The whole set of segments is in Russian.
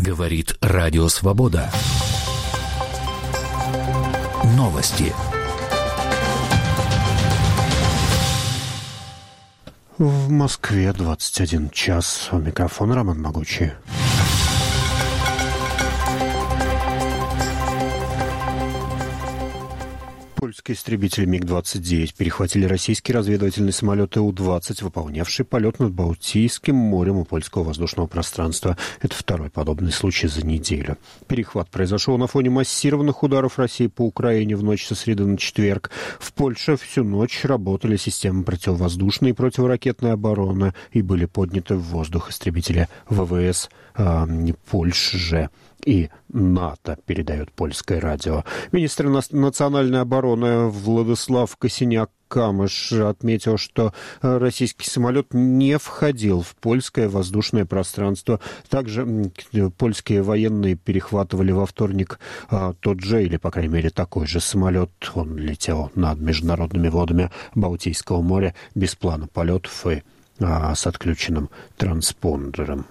Говорит Радио Свобода. Новости. В Москве 21 час. У микрофона Роман Могучий. Польские истребители МиГ-29 перехватили российский разведывательный самолет Ил-20, выполнявший полет над Балтийским морем у польского воздушного пространства. Это второй подобный случай за неделю. Перехват произошел на фоне массированных ударов России по Украине в ночь со среды на четверг. В Польше всю ночь работали системы противовоздушной и противоракетной обороны и были подняты в воздух истребители ВВС Польши же и НАТО, передает польское радио. Министр национальной обороны Владислав Косиняк-Камыш отметил, что российский самолет не входил в польское воздушное пространство. Также польские военные перехватывали во вторник тот же, или, по крайней мере, такой же самолет. Он летел над международными водами Балтийского моря без плана полетов и с отключенным транспондером.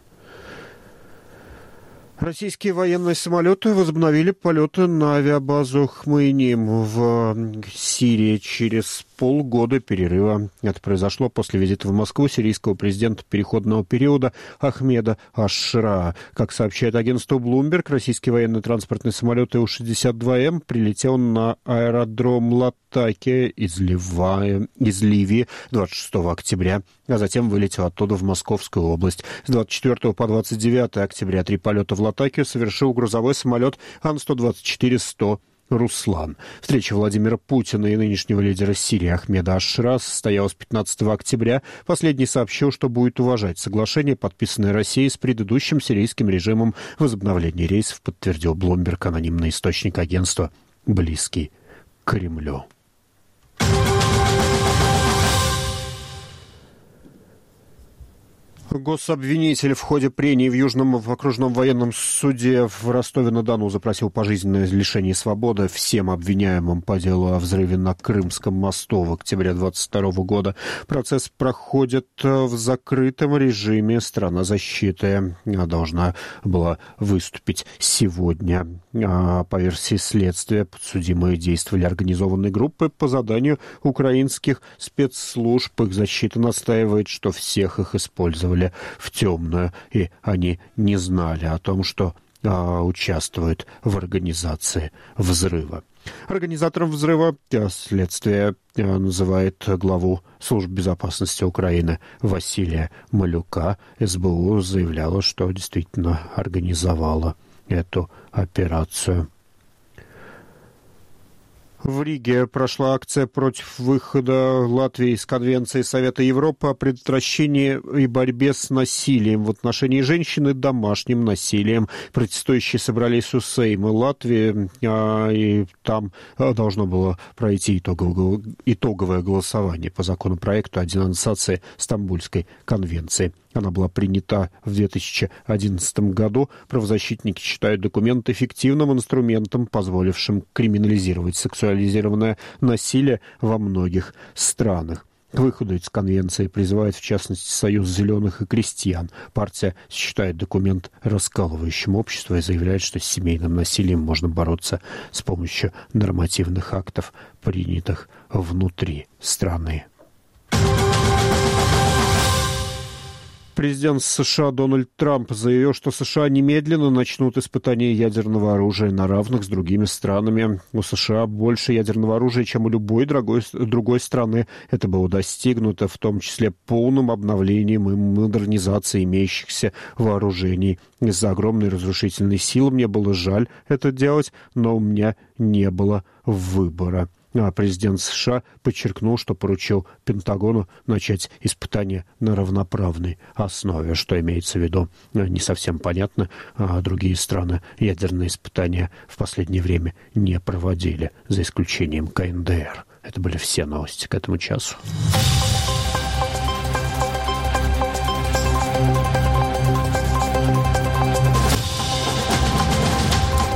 Российские военные самолеты возобновили полеты на авиабазу Хмеймим в Сирии через полгода перерыва. Это произошло после визита в Москву сирийского президента переходного периода Ахмеда Аш-Шара. Как сообщает агентство Bloomberg, российский военный транспортный самолет Ил-62М прилетел на аэродром Латакия из Ливии 26 октября, а затем вылетел оттуда в Московскую область. С 24 по 29 октября 3 полета в Латакию совершил грузовой самолет Ан-124-100 «Руслан». Встреча Владимира Путина и нынешнего лидера Сирии Ахмеда Аш-Шара состоялась 15 октября. Последний сообщил, что будет уважать соглашение, подписанное Россией с предыдущим сирийским режимом. Возобновление рейсов подтвердил Bloomberg, анонимный источник агентства, близкий к Кремлю. Гособвинитель в ходе прений в Южном окружном военном суде в Ростове-на-Дону запросил пожизненное лишение свободы всем обвиняемым по делу о взрыве на Крымском мосту в октябре 2022 года. Процесс проходит в закрытом режиме. Сторона защиты должна была выступить сегодня. По версии следствия, подсудимые действовали организованной группой по заданию украинских спецслужб. Их защита настаивает, что всех их использовали в темную, и они не знали о том, что участвуют в организации взрыва. Организатором взрыва следствие называет главу Службы безопасности Украины Василия Малюка. СБУ заявляла, что действительно организовала эту операцию. В Риге прошла акция против выхода Латвии из Конвенции Совета Европы о предотвращении и борьбе с насилием в отношении женщин и домашним насилием. Протестующие собрались у Сейма Латвии, и там должно было пройти итоговое голосование по законопроекту о денонсации Стамбульской конвенции. Она была принята в 2011 году. Правозащитники считают документ эффективным инструментом, позволившим криминализировать сексуализированное насилие во многих странах. К выходу из конвенции призывает, в частности, Союз зеленых и крестьян. Партия считает документ раскалывающим общество и заявляет, что с семейным насилием можно бороться с помощью нормативных актов, принятых внутри страны. Президент США Дональд Трамп заявил, что США немедленно начнут испытания ядерного оружия на равных с другими странами. У США больше ядерного оружия, чем у любой другой страны. Это было достигнуто в том числе полным обновлением и модернизацией имеющихся вооружений. Из-за огромной разрушительной силы мне было жаль это делать, но у меня не было выбора. Президент США подчеркнул, что поручил Пентагону начать испытания на равноправной основе. Что имеется в виду, не совсем понятно. Другие страны ядерные испытания в последнее время не проводили, за исключением КНДР. Это были все новости к этому часу.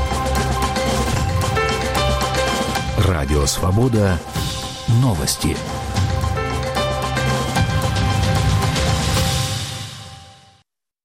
Радио «Свобода». Новости.